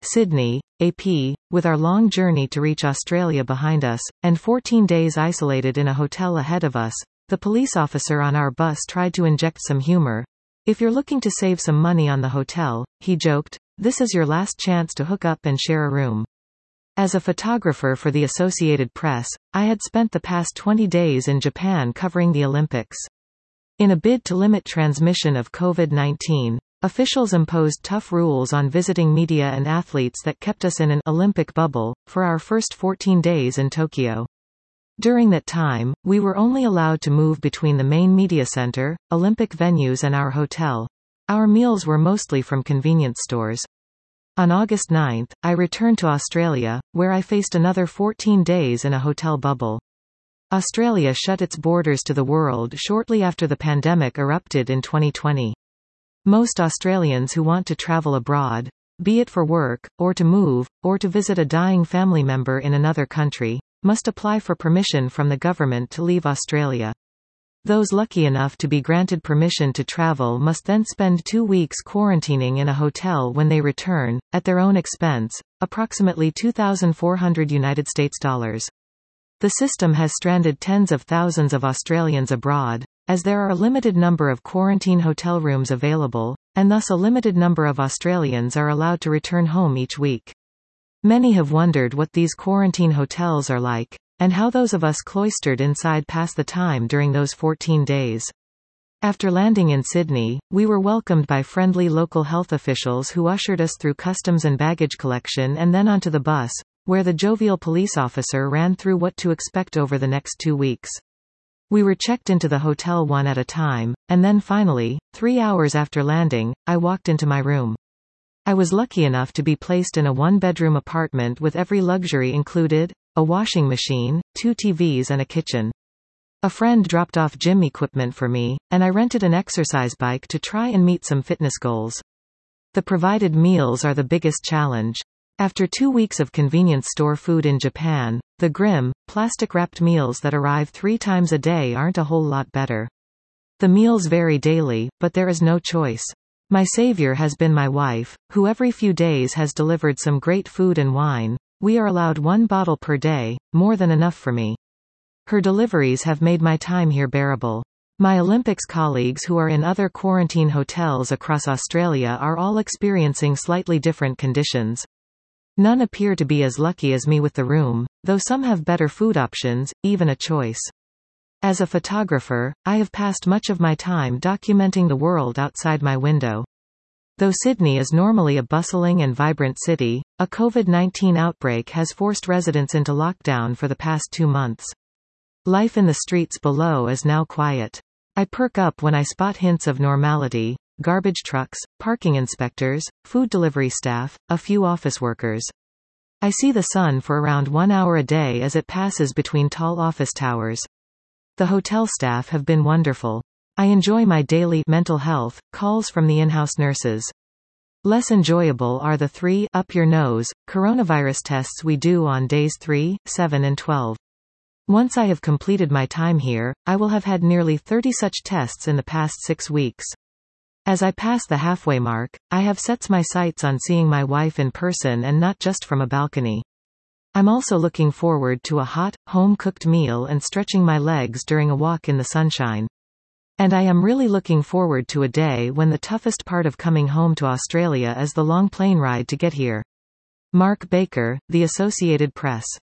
Sydney, AP, with our long journey to reach Australia behind us, and 14 days isolated in a hotel ahead of us, the police officer on our bus tried to inject some humor. If you're looking to save some money on the hotel, he joked, this is your last chance to hook up and share a room. As a photographer for the Associated Press, I had spent the past 20 days in Japan covering the Olympics. In a bid to limit transmission of COVID-19, officials imposed tough rules on visiting media and athletes that kept us in an Olympic bubble for our first 14 days in Tokyo. During that time, we were only allowed to move between the main media center, Olympic venues and our hotel. Our meals were mostly from convenience stores. On August 9, I returned to Australia, where I faced another 14 days in a hotel bubble. Australia shut its borders to the world shortly after the pandemic erupted in 2020. Most Australians who want to travel abroad, be it for work, or to move, or to visit a dying family member in another country, must apply for permission from the government to leave Australia. Those lucky enough to be granted permission to travel must then spend 2 weeks quarantining in a hotel when they return, at their own expense, approximately $2,400 US. The system has stranded tens of thousands of Australians abroad, as there are a limited number of quarantine hotel rooms available, and thus a limited number of Australians are allowed to return home each week. Many have wondered what these quarantine hotels are like, and how those of us cloistered inside pass the time during those 14 days. After landing in Sydney, we were welcomed by friendly local health officials who ushered us through customs and baggage collection and then onto the bus, where the jovial police officer ran through what to expect over the next 2 weeks. We were checked into the hotel one at a time, and then finally, 3 hours after landing, I walked into my room. I was lucky enough to be placed in a one-bedroom apartment with every luxury included, a washing machine, 2 TVs and a kitchen. A friend dropped off gym equipment for me, and I rented an exercise bike to try and meet some fitness goals. The provided meals are the biggest challenge. After 2 weeks of convenience store food in Japan, the grim, plastic-wrapped meals that arrive 3 times a day aren't a whole lot better. The meals vary daily, but there is no choice. My savior has been my wife, who every few days has delivered some great food and wine. We are allowed 1 bottle per day, more than enough for me. Her deliveries have made my time here bearable. My Olympics colleagues who are in other quarantine hotels across Australia are all experiencing slightly different conditions. None appear to be as lucky as me with the room, though some have better food options, even a choice. As a photographer, I have passed much of my time documenting the world outside my window. Though Sydney is normally a bustling and vibrant city, a COVID-19 outbreak has forced residents into lockdown for the past 2 months. Life in the streets below is now quiet. I perk up when I spot hints of normality: garbage trucks, parking inspectors, food delivery staff, a few office workers. I see the sun for around 1 hour a day as it passes between tall office towers. The hotel staff have been wonderful. I enjoy my daily mental health calls from the in-house nurses. Less enjoyable are the 3 up your nose coronavirus tests we do on days 3, 7 and 12. Once I have completed my time here, I will have had nearly 30 such tests in the past 6 weeks. As I pass the halfway mark, I have set my sights on seeing my wife in person and not just from a balcony. I'm also looking forward to a hot, home-cooked meal and stretching my legs during a walk in the sunshine. And I am really looking forward to a day when the toughest part of coming home to Australia is the long plane ride to get here. Mark Baker, The Associated Press.